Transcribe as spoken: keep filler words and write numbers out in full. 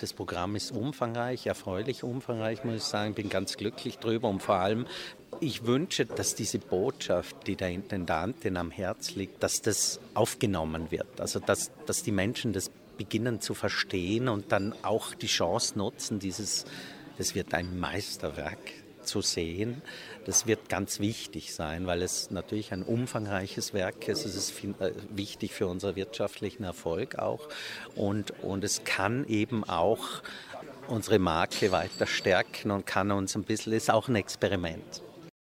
Das Programm ist umfangreich, erfreulich umfangreich, muss ich sagen. Bin ganz glücklich drüber und vor allem, ich wünsche, dass diese Botschaft, die der Intendantin am Herz liegt, dass das aufgenommen wird. Also dass, dass die Menschen das beginnen zu verstehen und dann auch die Chance nutzen, dieses, das wird ein Meisterwerk zu sehen. Das wird ganz wichtig sein, weil es natürlich ein umfangreiches Werk ist. Es ist viel, äh, wichtig für unseren wirtschaftlichen Erfolg auch. Und, und es kann eben auch unsere Marke weiter stärken und kann uns ein bisschen, ist auch ein Experiment.